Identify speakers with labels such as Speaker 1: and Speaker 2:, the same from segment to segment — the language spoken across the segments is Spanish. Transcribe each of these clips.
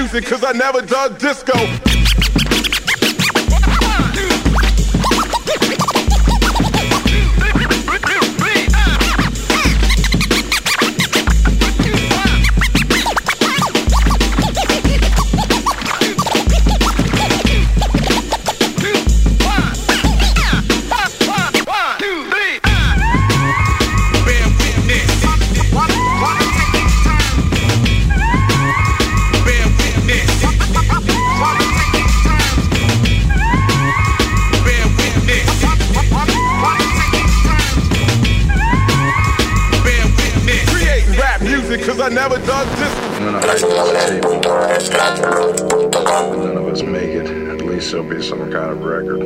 Speaker 1: music, cause I never dug disco. Cause I never dug this.
Speaker 2: None of us make it. At least there'll be some kind of record.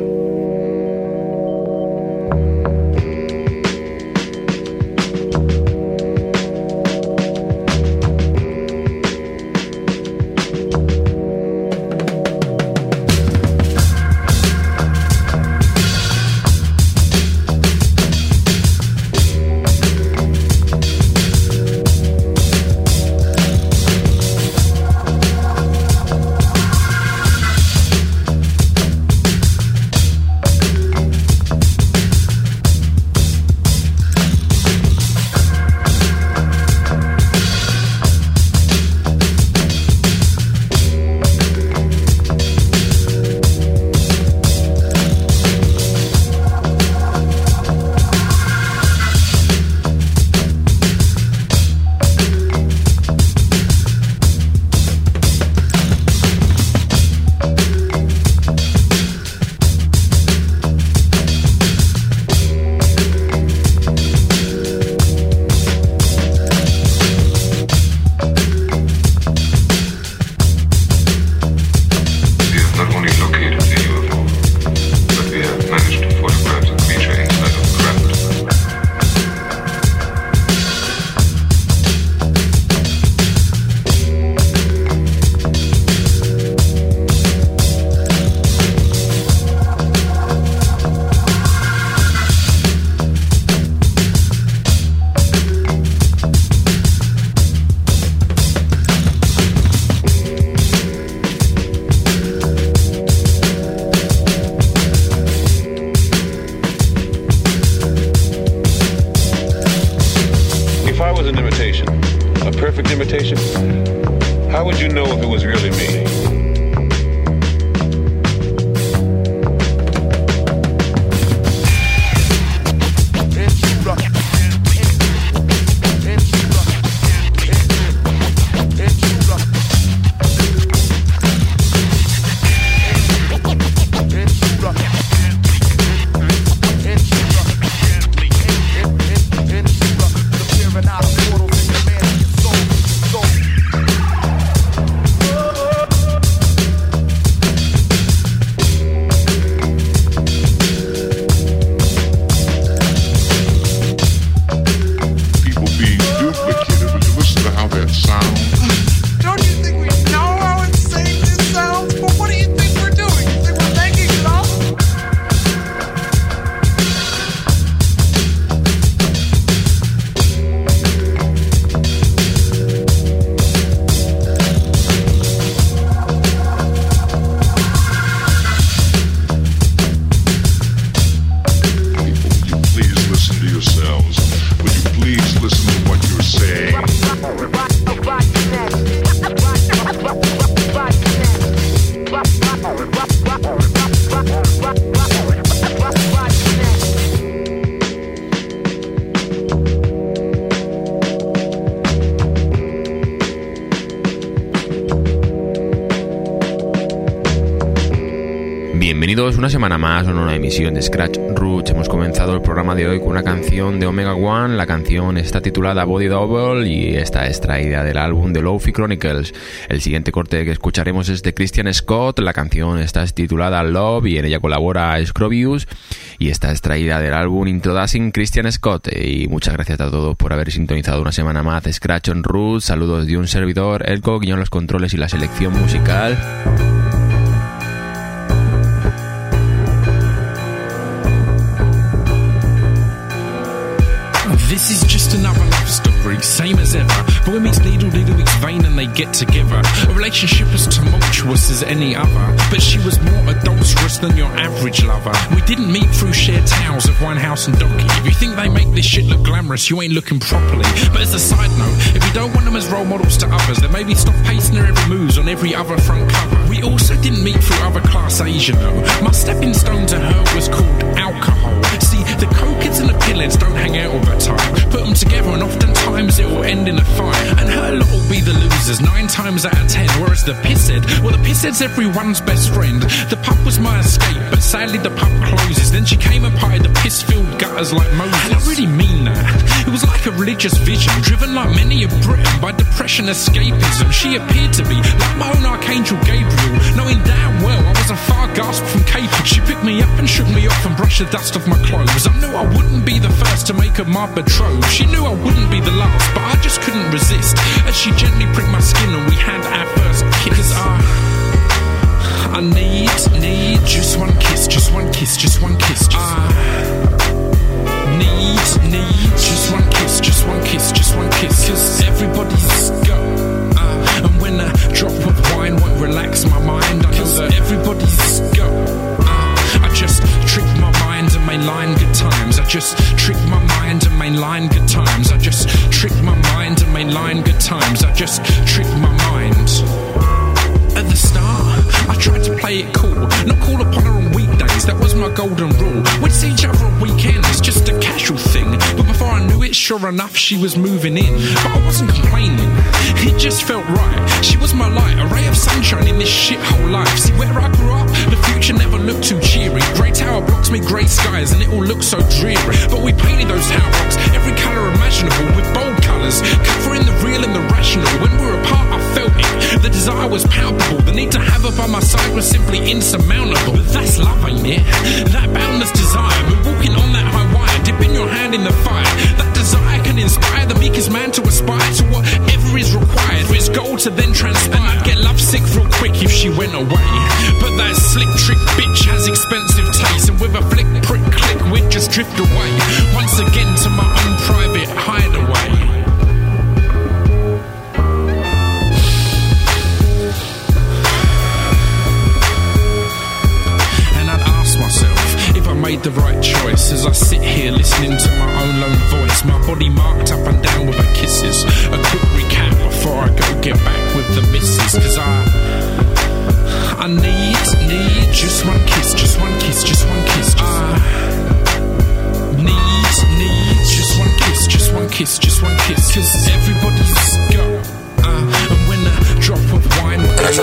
Speaker 3: How would you know if it was really me?
Speaker 4: Bienvenidos una semana más a una nueva emisión de Scratch Roots. Hemos comenzado el programa de hoy con una canción de Omega One. La canción está titulada Body Double y está extraída del álbum The Lo-Fi Chronicles. El siguiente corte que escucharemos es de Christian Scott. La canción está titulada Love y en ella colabora Scrobius y está extraída del álbum Introducing Christian Scott. Y muchas gracias a todos por haber sintonizado una semana más de Scratch on Roots. Saludos de un servidor, Elko, guión los controles y la selección musical.
Speaker 5: This is just another love story. ovaries, same as ever. Boy meets needle, needle meets vein, and they get together. A relationship as tumultuous as any other, but she was more adulterous than your average lover. We didn't meet through shared towels of Winehouse and Donkey. If you think they make this shit look glamorous, you ain't looking properly. But as a side note, if you don't want them as role models to others, then maybe stop pasting their every moves on every other front cover. We also didn't meet through other class Asia, though. My stepping stone to her was called alcohol. See, the cokeheads and the pillheads don't hang out all the time. Put them together and oftentimes it will end in a fight. And her lot will be the losers 9 times out of 10. Whereas the pisshead, well, the pisshead's everyone's best friend. The pub was my escape, but sadly the pub closes. Then she came and parted the piss-filled gutters like Moses. And I really mean that. It was like a religious vision, driven like many of Britain by depression escapism. She appeared to be like my own Archangel Gabriel, knowing damn well I was a far gasp from capable. She picked me up and shook me off and brushed the dust off my clothes. I knew I wouldn't be the first to make her my betrothed. She knew I wouldn't be the last, but I just couldn't resist as she gently pricked my skin and we had our first kiss. 'Cause I need just one kiss, just one kiss, just one kiss. Need just one kiss, just one kiss, just one kiss. 'Cause everybody's got and when a drop of wine won't relax my mind, I know that everybody's got I just trick my mind and mainline good times. I just trick my mind and mainline good times. I just trick my mind and mainline good times. I just trick my mind. At the start, I tried to play it cool, not call upon her on weekdays, that was my golden rule. We'd see each other on weekends, just a casual thing. But before I knew it, sure enough, she was moving in. But I wasn't complaining, it just felt right. She was my light, a ray of sunshine in this shithole life. See, where I grew up, the future never looked too cheery. Grey tower blocks me grey skies and it all looked so dreary. But we painted those tower blocks every colour imaginable with bold colours, covering the real and the rational. When we were apart, I felt it, the desire was palpable. The need to have her by my side was simply insurmountable. But that's love, ain't it? That boundless desire. We're walking on that high wire, dipping your hand in the fire. That desire can inspire the meekest man to aspire to whatever is required for his goal to then transpire. And I'd get lovesick real quick if she went away. But that slick trick bitch has expensive taste, and with a flick, prick, click, we'd just drift away once again to my own private hideaway. Made the right choice as I sit here listening to my own lone voice, my body marked up and down with her kisses. A quick recap before I go get back with the missus. 'Cause I need just one kiss, just one kiss, just one kiss. Need just one kiss, just one kiss, just one kiss. 'Cause everybody's got and when a drop of wine everybody's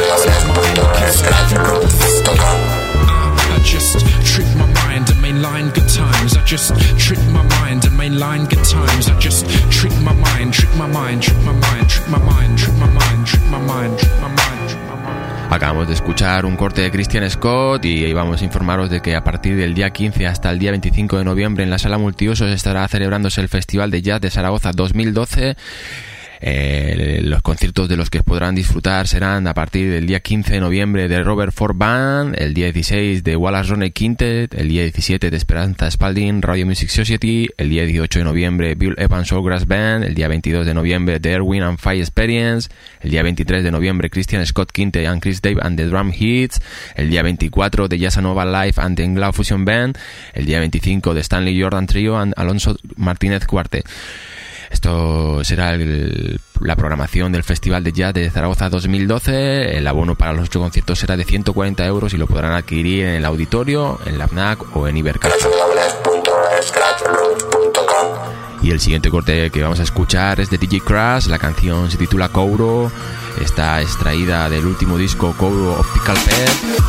Speaker 5: got I just trick my mind and mainline good times. I just trick my mind and mainline good times. I just trick my mind, trick my mind, trick my mind, trick my mind, trick my mind, trick my mind, trick my mind, trick my mind.
Speaker 4: Acabamos de escuchar un corte de Christian Scott y vamos a informaros de que a partir del día 15 hasta el día 25 de noviembre en la Sala Multiusos estará celebrándose el Festival de Jazz de Zaragoza 2012. Los conciertos de los que podrán disfrutar serán a partir del día 15 de noviembre de Robert Ford Band, el día 16 de Wallace Roney Quintet, el día 17 de Esperanza Spalding Radio Music Society, el día 18 de noviembre Bill Evans Showgrass Band, el día 22 de noviembre The Erwin and Fire Experience, el día 23 de noviembre Christian Scott Quintet and Chris Dave and the Drum Hits, el día 24 de Jazzanova Live and the Englau Fusion Band, el día 25 de Stanley Jordan Trio and Alonso Martínez Quartet. Esto será la programación del Festival de Jazz de Zaragoza 2012. El abono para los 8 conciertos será de 140 euros y lo podrán adquirir en el auditorio, en la FNAC o en Ibercaja. Y el siguiente corte que vamos a escuchar es de DJ Crash. La canción se titula Kouro. Está extraída del último disco Kouro Optical Pet.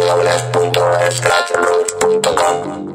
Speaker 6: www.scratchroot.com.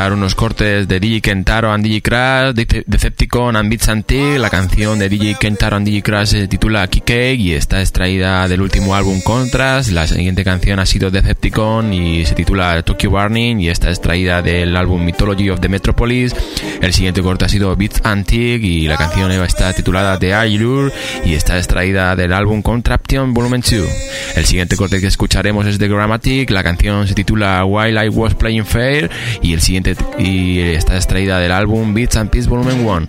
Speaker 4: escuchar unos cortes de DJ Kentaro and DJ Crash, Decepticon and Beats Antique. La canción de DJ Kentaro and DJ Crash se titula Keycake y está extraída del último álbum Contrast. La siguiente canción ha sido Decepticon y se titula Tokyo Burning y está extraída del álbum Mythology of the Metropolis. El siguiente corte ha sido Beats Antique y la canción está titulada The Allure y está extraída del álbum Contraption Volume 2. El siguiente corte que escucharemos es The Grammatic. La canción se titula While I Was Playing Fair y está extraída del álbum Beats and Peace Volume 1.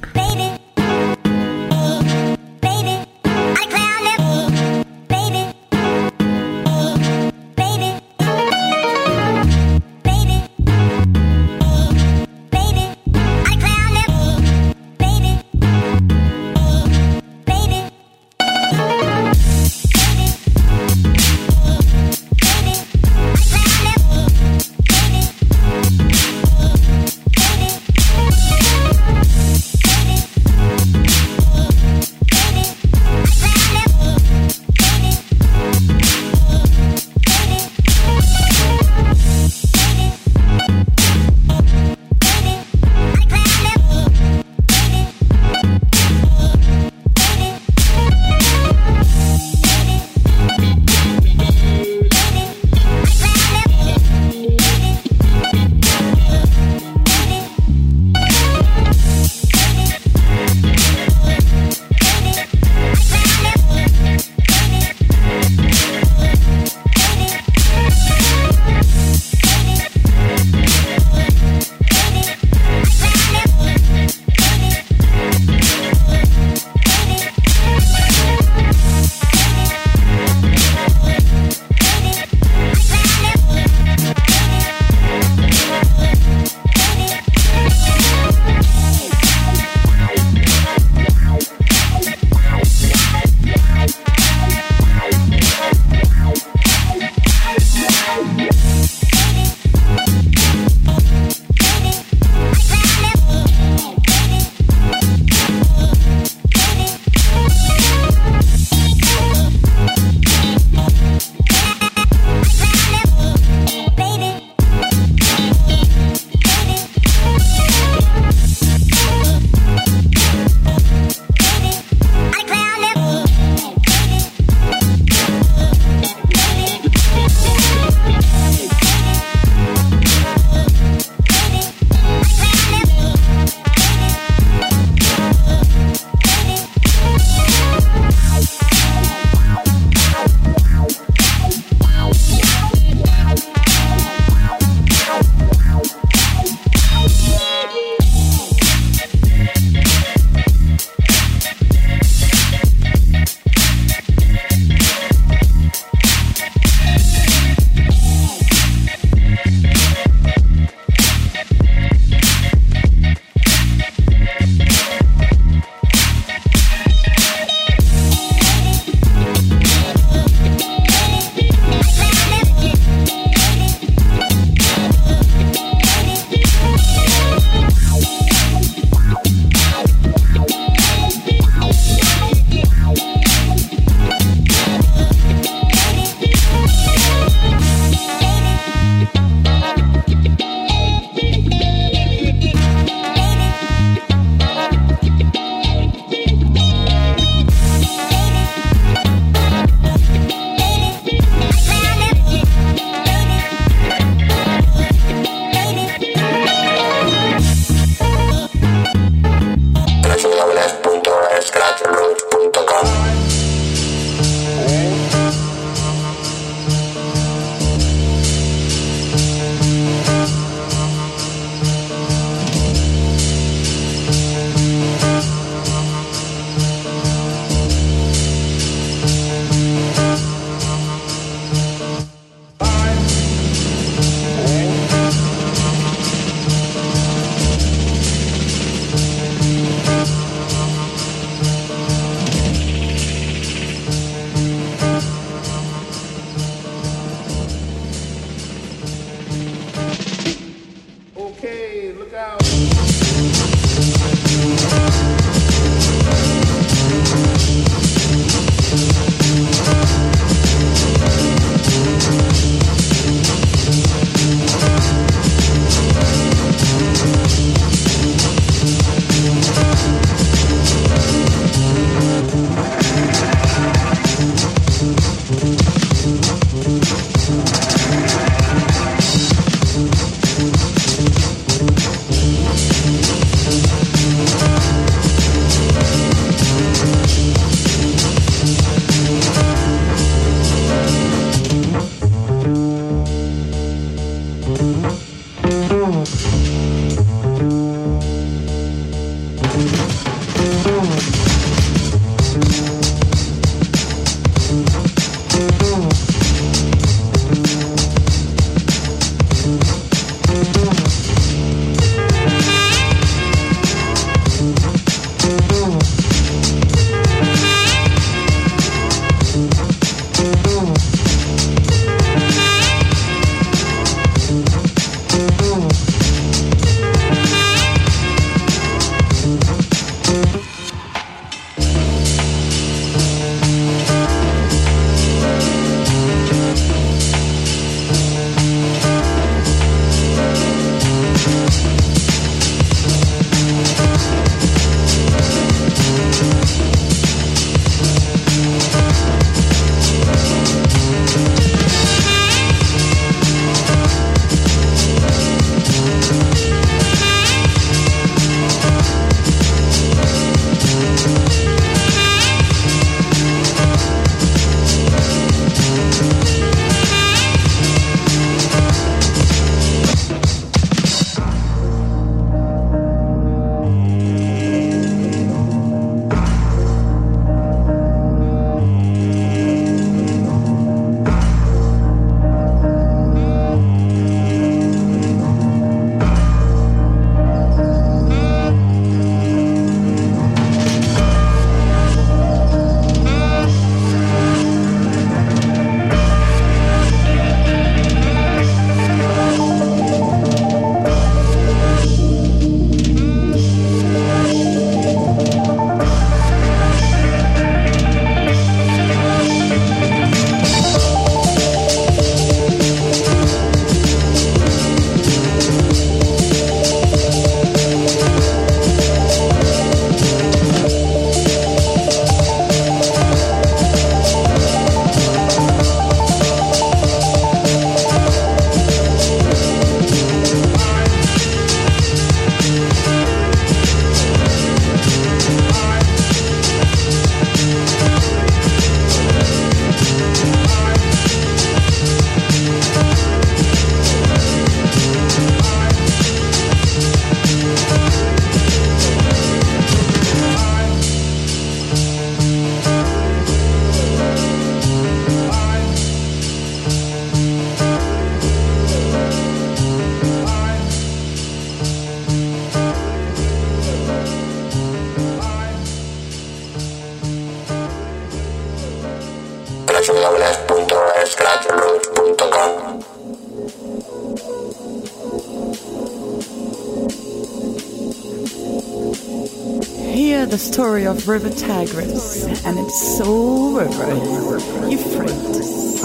Speaker 7: the story of River Tigris and its soul river, Euphrates.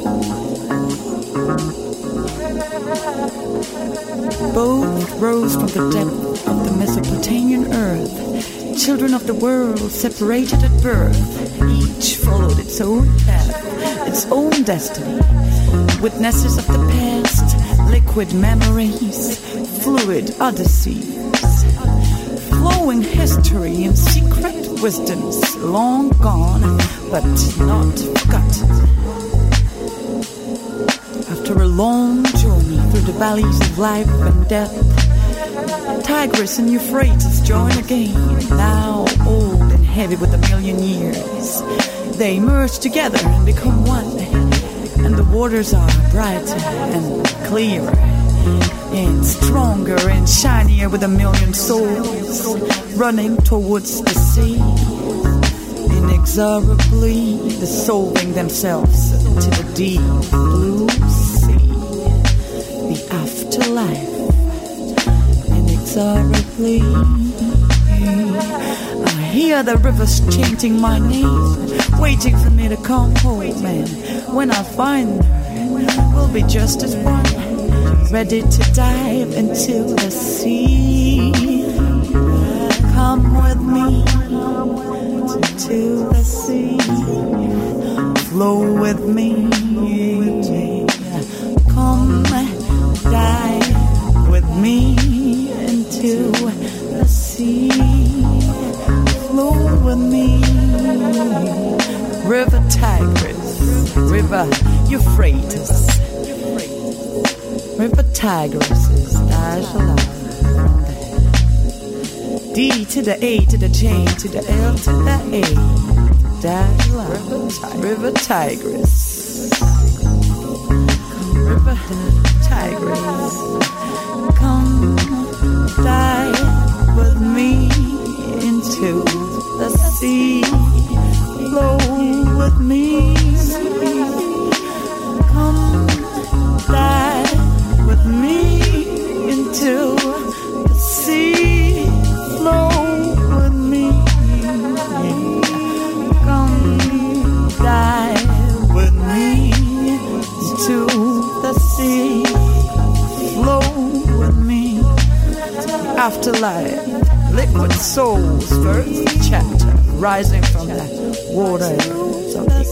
Speaker 7: Both rose from the depth of the Mesopotamian earth, children of the world separated at birth. Each followed its own path, its own destiny. Witnesses of the past, liquid memories, fluid odysseys, flowing history and secret wisdoms, long gone but not forgotten. After a long journey through the valleys of life and death, Tigris and Euphrates join again, now old and heavy with 1,000,000 years. They merge together and become one, and the waters are brighter and clearer and stronger and shinier with 1,000,000 souls running towards the sea, inexorably dissolving themselves into the deep blue sea, the afterlife. Inexorably, I hear the rivers chanting my name, waiting for me to come home, and when I find her, we'll be just as one, ready to dive into the sea. Come with me to the sea, flow with me. Come dive with me into the sea, flow with me. River Tigris, River Euphrates, River Tigris is Dajalan. D to the A to the J to the L to the A. Dajalan, River Tigris. River Tigris. Come dive with me into the sea. Flow with me. Come dive with me into the sea. Flow with me. Come dive with me into the sea. Flow with me. Afterlife, liquid souls, first chapter, rising from the waters of the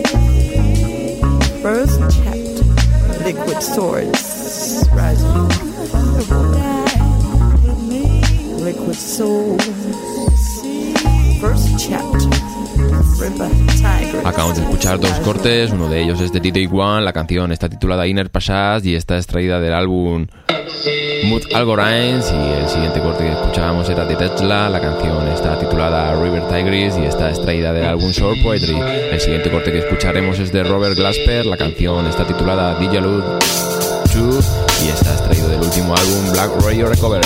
Speaker 7: first chapter, liquid swords, rising from the water, liquid souls, first chapter, River Tigris.
Speaker 4: Acabamos de escuchar dos cortes, uno de ellos es de DJ1, la canción está titulada Inner Passage y está extraída del álbum Mood Algorithms, y el siguiente corte que escuchábamos era de Tesla, la canción está titulada River Tigris y está extraída del álbum Short Poetry. El siguiente corte que escucharemos es de Robert Glasper, la canción está titulada Dijalud 2 y está extraído del último álbum Black Radio Recovered.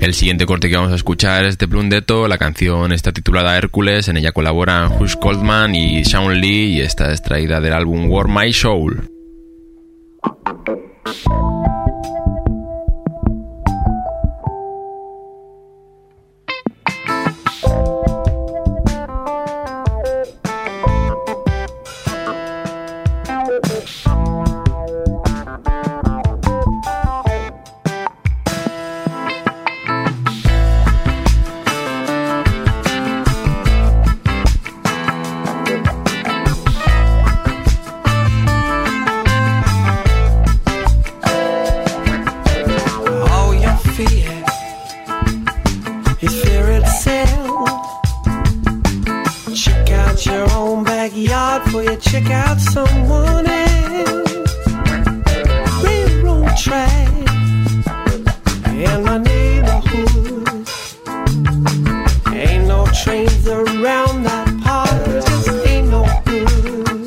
Speaker 4: El siguiente corte que vamos a escuchar es de Blundetto, la canción está titulada Hércules, en ella colaboran Hush Goldman y Shawn Lee y está extraída del álbum Warm My Soul.
Speaker 8: Check out someone else. Railroad track in my neighborhood. Ain't no trains around that part, just ain't no good.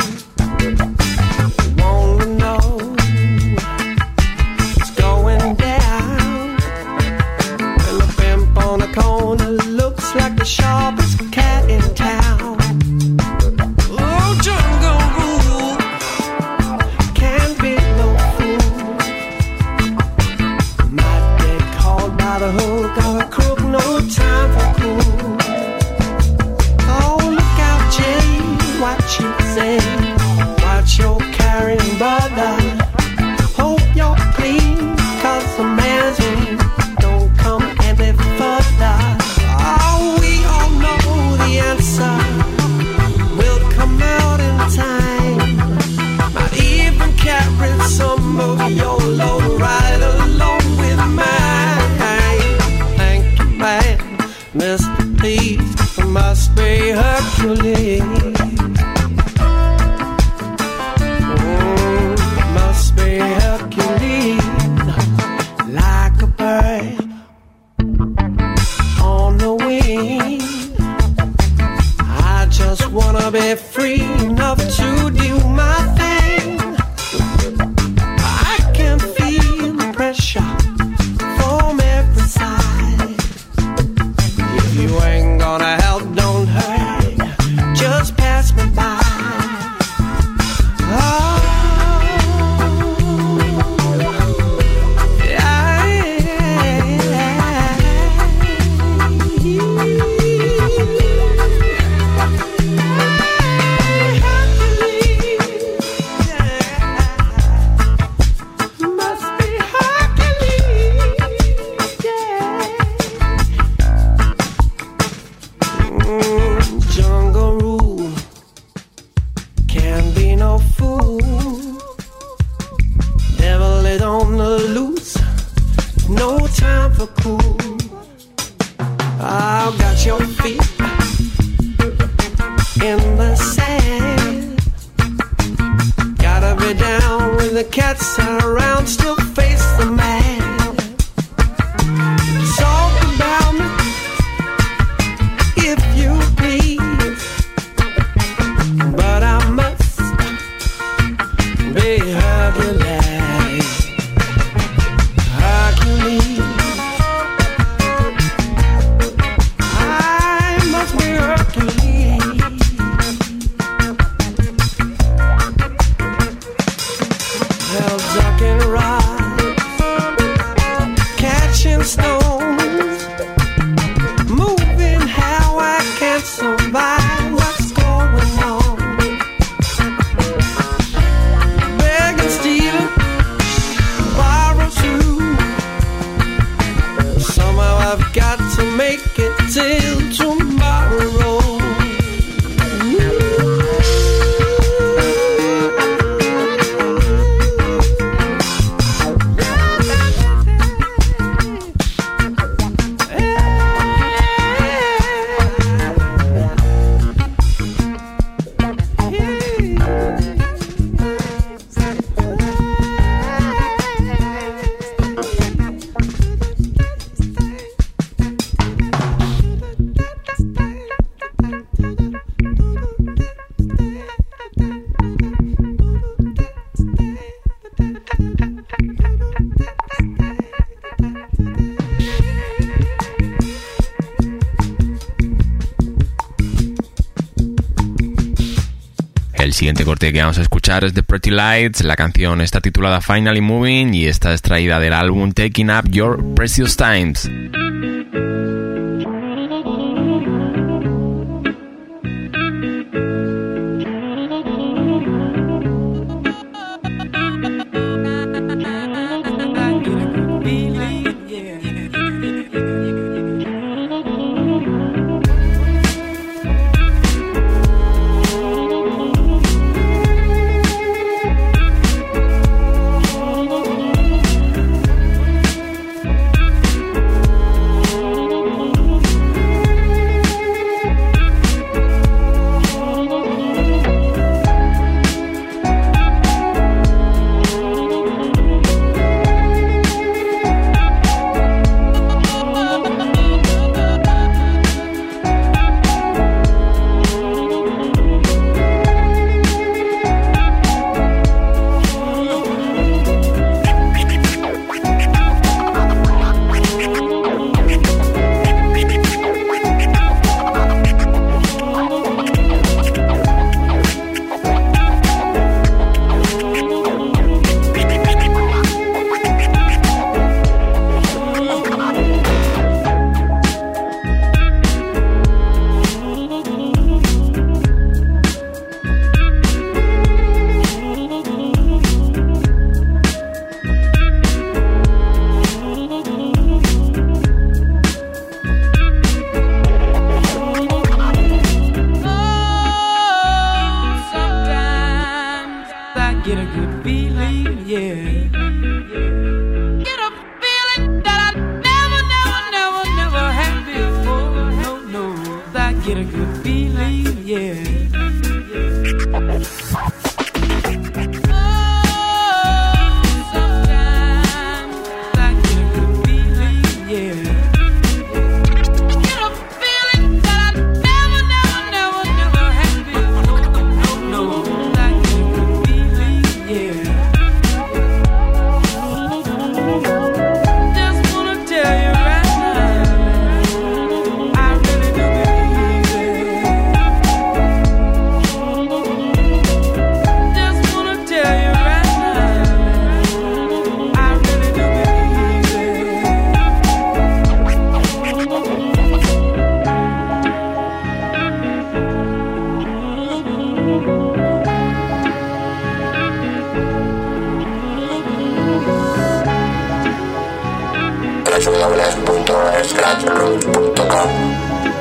Speaker 8: Wanna know what's going down? And the pimp on the corner looks like the sharpest cat in town. Got a crook, no time for cool. Oh, look out, Jay, what you say? Watch your carrying, brother. Hope you're clean, cause a man's dream don't come any further. Oh, we all know the answer will come out in time. Might even carry some of your load right along with mine. Mr. Please, I must be Hercules. Must be Hercules. Like a bird on the wing. I just wanna be free enough to do my thing. I can feel the pressure from every side. You ain't gonna help, don't hurt, just pass me by. Oh, yeah, must be Hercules, yeah. Jungle rule, can't be no fool. Devil is on the loose, no time for cool. I've got your feet in the sand. Gotta be down when the cats are around, still face the man. Talk about me if you please, but I must be Hercules. Hercules, I must be Hercules. Well, ducking rods, catching stones, moving how I can't survive. What's going on? Beg and steal, borrow too. Somehow I've got to make it till tomorrow.
Speaker 4: El siguiente corte que vamos a escuchar es The Pretty Lights, la canción está titulada Finally Moving y está extraída del álbum Taking Up Your Precious Times.
Speaker 6: www.scratchroot.com.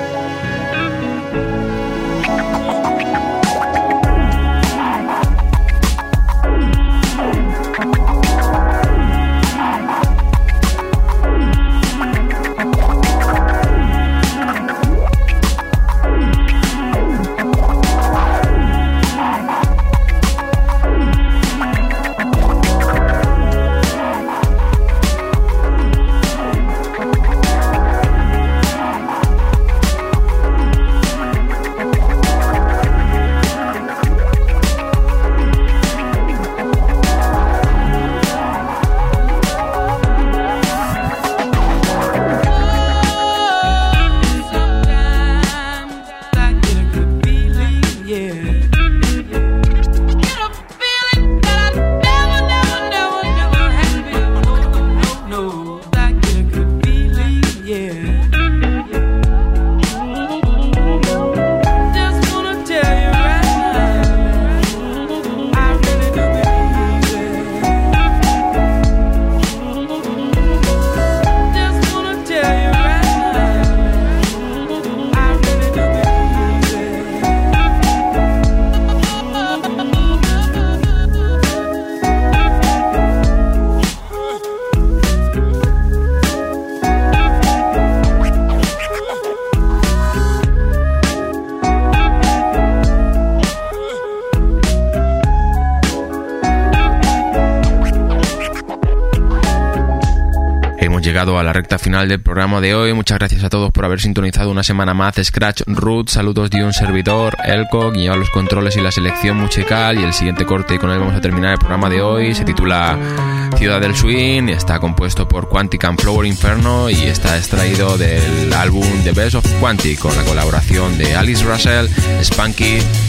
Speaker 4: A la recta final del programa de hoy. Muchas gracias a todos por haber sintonizado una semana más Scratch Root. Saludos de un servidor, Elco, guiado los controles y la selección musical. Y el siguiente corte, y con él vamos a terminar el programa de hoy, se titula Ciudad del Swing. Está compuesto por Quantic and Flower Inferno y está extraído del álbum The Best of Quantic con la colaboración de Alice Russell, Spunky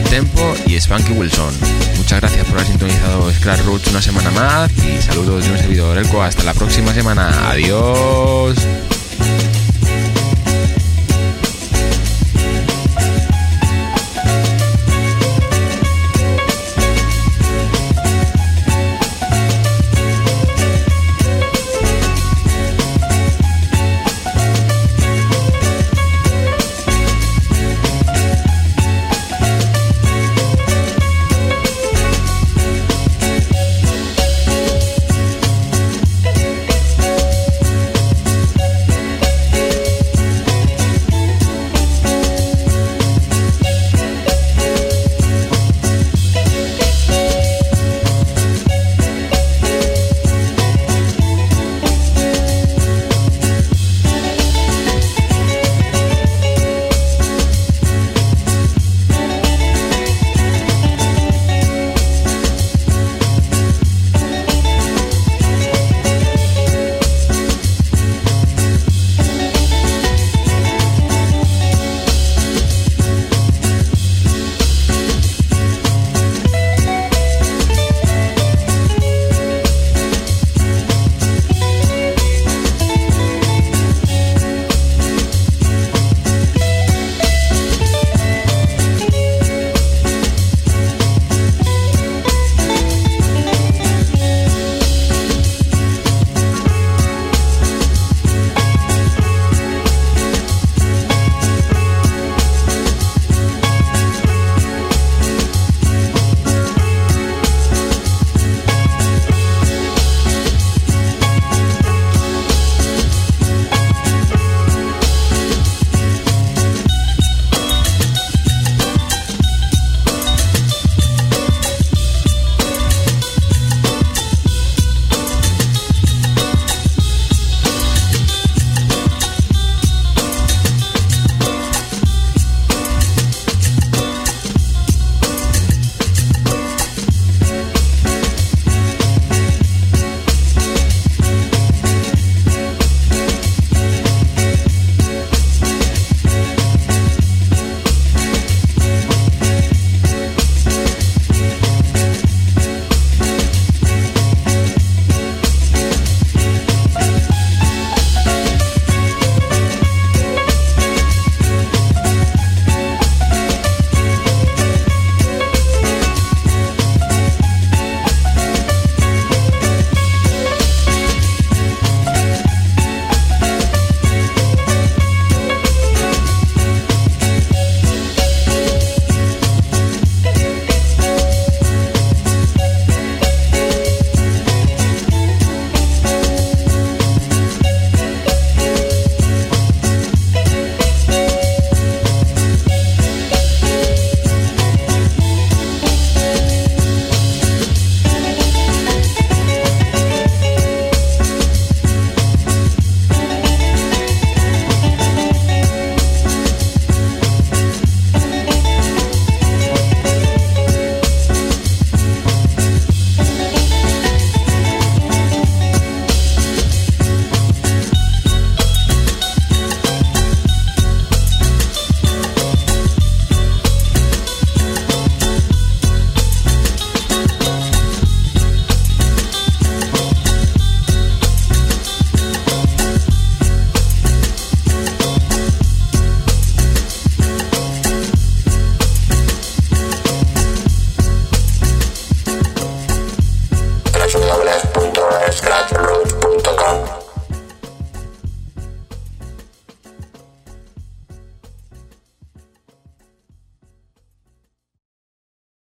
Speaker 4: Tempo y Spanky Wilson. Muchas gracias por haber sintonizado Scratch Roots una semana más y saludos de un servidor Elko. Hasta la próxima semana. Adiós.